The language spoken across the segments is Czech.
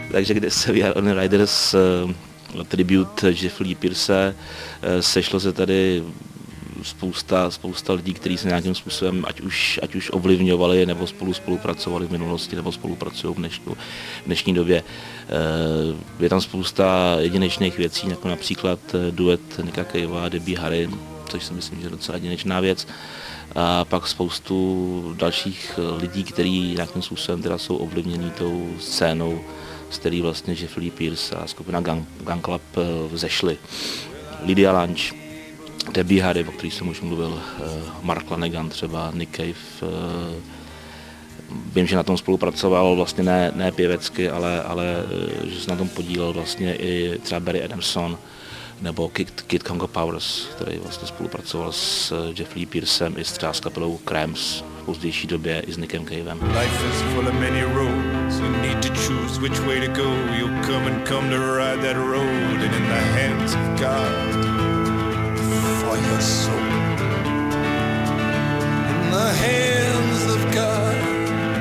takže kde se We Are Only Riders tribute Jeff Lee Pearce, sešlo se tady spousta lidí, kteří se nějakým způsobem ať už ovlivňovali, nebo spolupracovali v minulosti, nebo spolupracují v dnešní době. Je tam spousta jedinečných věcí, jako například duet Nicka Cavea a Debbie Harry, což si myslím, že je docela jedinečná věc. A pak spoustu dalších lidí, kteří nějakým způsobem teda jsou ovlivnění tou scénou, z který vlastně Jeff Lee Pearce a skupina Gun Club vzešli. Lydia Lunch, Debbie Harry, o který jsem už mluvil, Mark Lanegan třeba, Nick Cave. Vím, že na tom spolupracoval vlastně ne pěvecky, ale že se na tom podílel vlastně i třeba Barry Adamson nebo Kid Congo Powers, který vlastně spolupracoval s Jeff Lee Pearcem i třeba s kapelou Cramps v pozdější době i s Nickem Cavem. Life is full of many roads, you need to choose which way to go, you'll come to ride that road, and in the hands of God, for your soul, in the hands of God.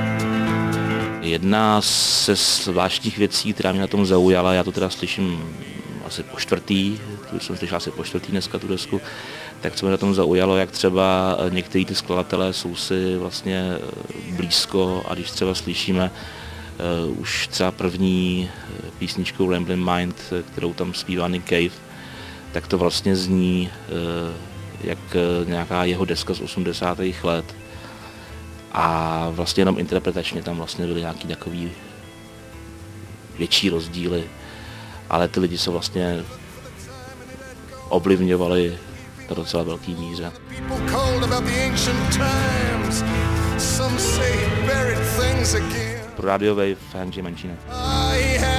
Jedna ze zvláštních věcí, která mě na tom zaujala, já to teda slyším asi po čtvrtý dneska tu desku, tak co mě na tom zaujalo, jak třeba některý ty skladatelé jsou si vlastně blízko a když třeba slyšíme už třeba první písničku Ramblin' Mind, kterou tam zpívá Nick Cave, tak to vlastně zní jak nějaká jeho deska z 80. let. A vlastně jenom interpretačně tam vlastně byly nějaký takový větší rozdíly, ale ty lidi se vlastně ovlivňovali na docela velký míře. Pro Radio Wave, Hanji Mancini.